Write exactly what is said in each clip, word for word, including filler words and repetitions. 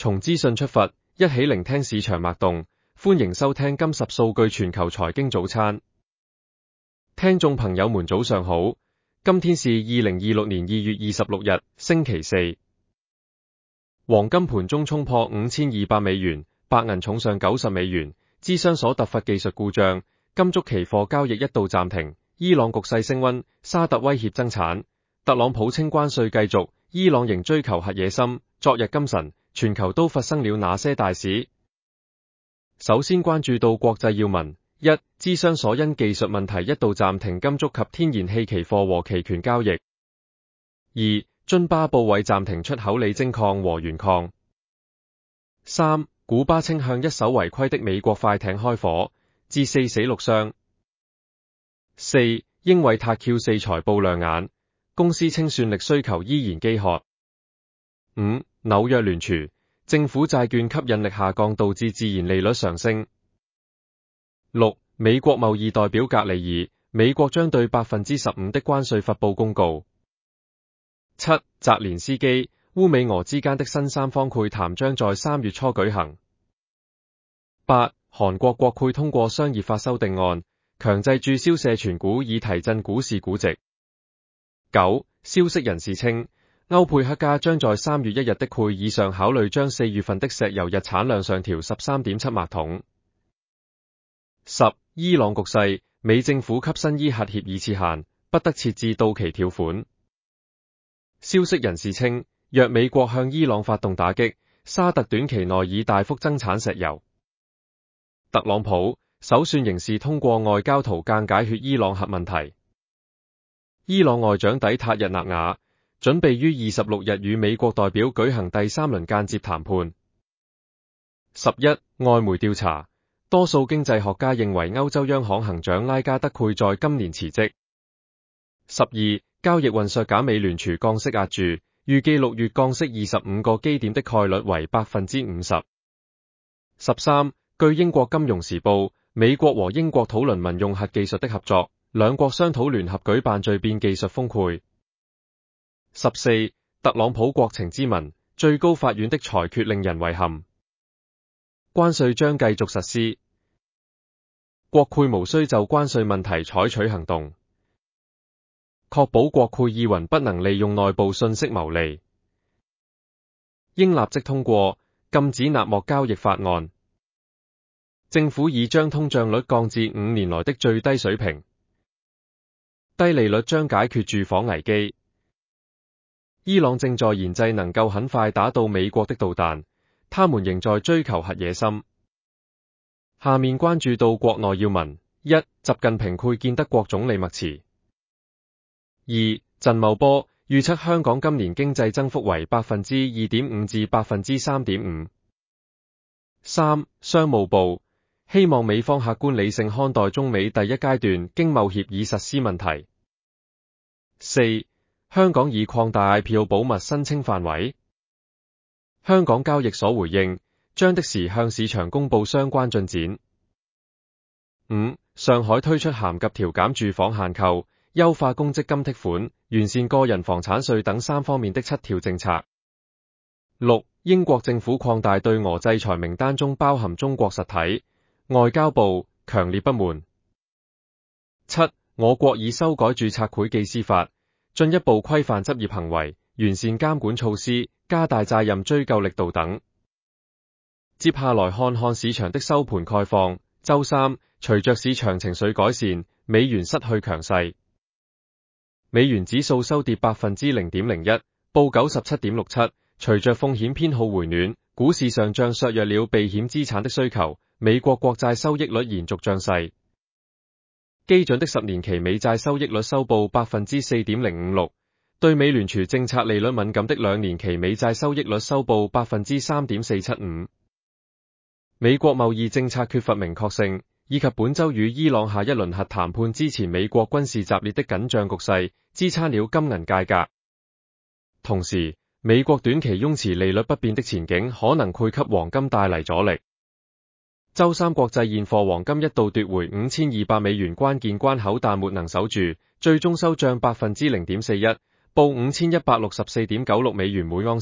從資訊出發，一起聆聽市場脈動。歡迎收聽今十數據全球財經早餐。聽眾朋友們早上好，今天是二零二六年二月二十六日，星期四。黃金盤中衝破五千二百美元，白銀重上九十美元。芝商所突發技術故障，金屬期貨交易一度暫停。伊朗局勢升溫，沙特威脅增產。特朗普稱關稅繼續，伊朗仍追求核野心。昨日今晨，全球都發生了哪些大事？首先關注到國際要聞：一、芝商所因技術問題一度暫停金屬及天然氣期貨和期權交易；二、津巴布韋暫停出口鋰精礦和鉛礦；三、古巴稱向一艘違規的美國快艇開火，致四死六傷；四、英偉達 Q 四財報亮眼，公司清算力需求依然飢渴；五、紐約聯儲政府債券吸引力下降導致自然利率上升。六、美國貿易代表格里爾，美國將對百分之十五的關稅發布公告。七、澤連斯基，烏美俄之間的新三方會談將在三月初舉行。八、韓國國會通過商業法修訂案，強制註銷社傳股以提振股市估值。九、消息人士稱，歐佩克家將在三月一日的會議上考慮將四月份的石油日產量上調 十三點七萬桶。十、伊朗局勢，美政府給新伊核協議設限，不得設置到期條款。消息人士稱，若美國向伊朗發動打擊，沙特短期內已大幅增產石油。特朗普首算仍是通過外交途徑解決伊朗核問題。伊朗外長底塔日納瓦準備於二十六日與美國代表舉行第三輪間接談判。十一、外媒調查，多數經濟學家認為歐洲央行行長拉加德會在今年辭職。十二、交易運削減美聯儲降息壓住，預計六月降息二十五個基點的概率為百分之五十。十三、據英國金融時報，美國和英國討論民用核技術的合作，兩國商討聯合舉辦聚變技術峰會。十四、特朗普國情咨文，最高法院的裁決令人遺憾。關稅將繼續實施，國會無需就關稅問題採取行動，確保國會意雲不能利用內部信息牟利。應立即通過禁止納莫交易法案，政府已將通脹率降至五年來的最低水平，低利率將解決住房危機。伊朗正在研製能夠很快打到美國的導彈，他們仍在追求核野心。下面關注到國內要聞：一、習近平會見德國總理默茨；二、陳茂波預測香港今年經濟增幅為百分之二點五至百分之三點五；三、商務部希望美方客觀理性看待中美第一階段經貿協議實施問題；四、香港已擴大 I P O 保密申請範圍。香港交易所回應，將的時向市場公布相關進展。五、上海推出銜接調減住房限購、優化公積金剔款、完善個人房產稅等三方面的七條政策。六、英國政府擴大對俄制裁名單中包含中國實體，外交部強烈不滿。七、我國已修改註冊會計師法，進一步規範執業行為，完善監管措施，加大責任追究力度等。接下來看看市場的收盤概況。周三，隨着市場情緒改善，美元失去強勢，美元指數收跌百分之零點零一，報九十七點六七。隨着風險偏好回暖，股市上漲削弱了避險資產的需求。美國國債收益率延續漲勢，基準的十年期美債收益率收報百分之四點零五六，對美聯儲政策利率敏感的兩年期美債收益率收報百分之三點四七五。美國貿易政策缺乏明確性，以及本周與伊朗下一輪核談判之前美國軍事集結的緊張局勢，支撐了金銀價格。同時，美國短期擁持利率不變的前景可能會給黃金帶嚟阻力。周三國際現貨黃金一度奪回五千二百美元關鍵關口，但沒能守住，最終收漲百分之零點四一，報五千一百六十四點九六美元每盎司。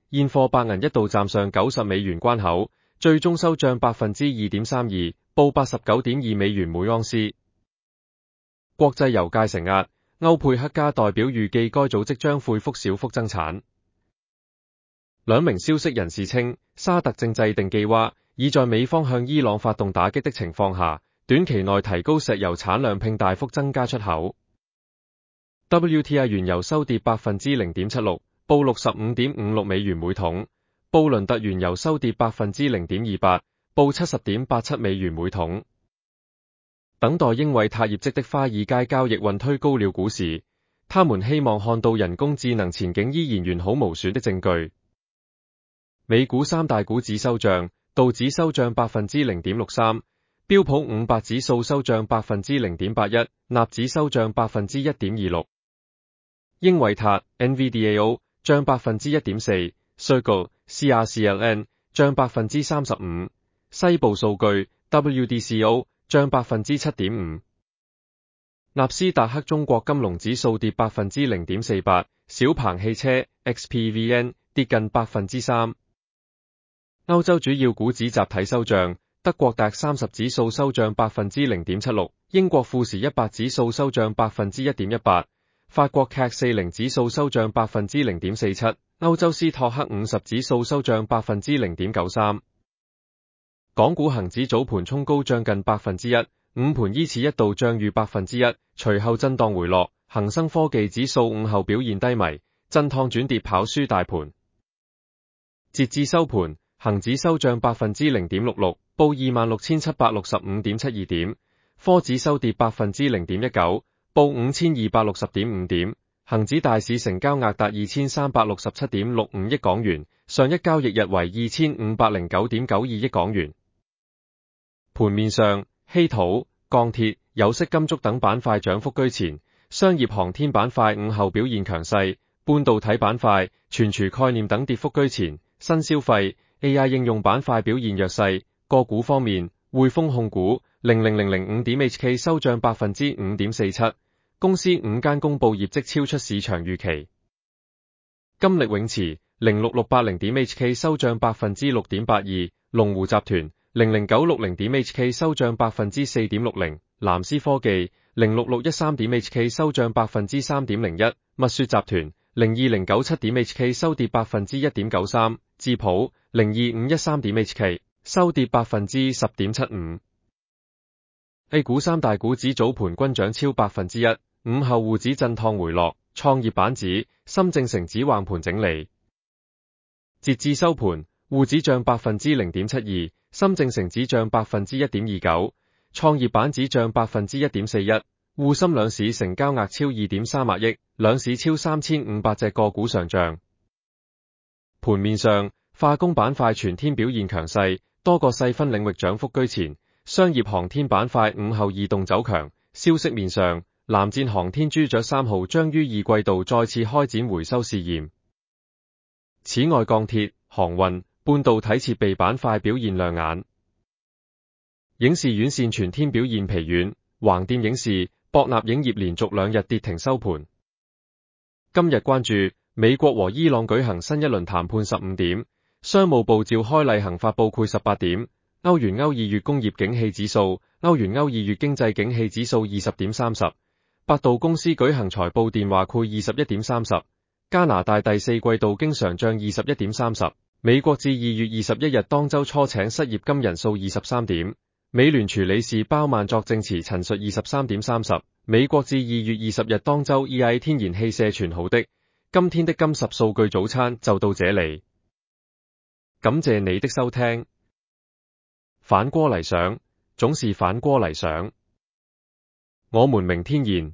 現貨白銀一度站上九十美元關口，最終收漲百分之二點三二，報八十九點二美元每盎司。國際油價承壓，歐佩克加代表預計該組織將恢復小幅增產。兩名消息人士稱，沙特正制定計劃，以在美方向伊朗發動打擊的情況下，短期內提高石油產量並大幅增加出口。W T I 原油收跌百分之零點七六，報六十五點五六美元每桶。布倫特原油收跌百分之零點二八，報七十點八七美元每桶。等待英偉達業績的華爾街交易運推高了股市，他們希望看到人工智能前景依然完好無損的證據。美股三大股指收漲，道指收漲百分之零點六三，標普五百指數收漲百分之零點八一，納指收漲百分之一點二六。英偉達 N V D A O 漲百分之一點四 ，Circle C R C L N 漲百分之三十五，西部數據 W D C O 漲百分之七點五。納斯達克中國金龍指數跌百分之零點四八，小鵬汽車 X P V N 跌近百分之三。歐洲主要股指集體收漲，德國達三十指數收漲百分之零點七六，英國富時一百指數收漲百分之一點一八，法國 C A C 四十指數收漲百分之零點四七，歐洲斯托克五十指數收漲百分之零點九三。港股恒指早盤衝高漲近百分之一，午盤依次一度漲逾百分之一，隨後震盪回落，恒生科技指數午後表現低迷，震盪轉跌跑輸大盤。截至收盤，恒指收漲百分之零點六六，報二萬六千七百六十五點七二點，科指收跌百分之零點一九，報五千二百六十點五點。恒指大市成交額達二千三百六十七點六五億港元，上一交易日為二千五百零九點九二億港元。盤面上，稀土、鋼鐵、有色金屬等板塊漲幅居前，商業航天板塊午後表現強勢，半導體板塊、存儲概念等跌幅居前，新消費、A I 應用板塊表現弱勢。個股方面，匯豐控股零零零零五點 H K 收漲百分之五點四七，公司五間公布業績超出市場預期。金力永磁零六六八零點 H K 收漲百分之六點八二，龍湖集團零零九六零點 H K 收漲百分之四點六零，藍思科技零六六一三點 H K 收漲百分之三點零一，蜜雪集團零二零九七點 H K 收跌百分之一點九三，智普零二五一三點 H K 收跌百分之十點七五。A 股三大股指早盤均漲超百分之一，午後滬指震盪回落，創業板指、深證成指橫盤整理。截至收盤，滬指漲百分之零點七二，深證成指漲百分之一點二九，創業板指漲百分之一點四一。滬深兩市成交額超二點三萬億，兩市超三千五百隻個股上漲。盤面上，化工板塊全天表現強勢，多個細分領域漲幅居前。商業航天板塊午後異動走強。消息面上，藍箭航天朱雀三號將於二季度再次開展回收試驗。此外，鋼鐵、航運、半導體設備板塊表現亮眼。影視院線全天表現疲軟，橫店影視、博納影業連續兩日跌停收盤。今日關注美國和伊朗舉行新一輪談判十五點，商務部召開例行發佈會十八點。歐元歐二月工業景氣指數，歐元歐二月經濟景氣指數二十點三十。百度公司舉行財報電話會二十一點三十。加拿大第四季度經常賬二十一點三十。美國至二月二十一日當周初請失業金人數二十三點。美聯儲理事鮑曼作證詞陳述二十三點三十。美國至二月二十日當周 E I 天然氣社傳好的。今天的金十數據早餐就到這裡，感謝你的收聽。反過嚟想，總是反過嚟想。我們明天見。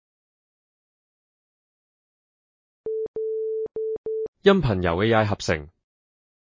音頻由 A I 合成。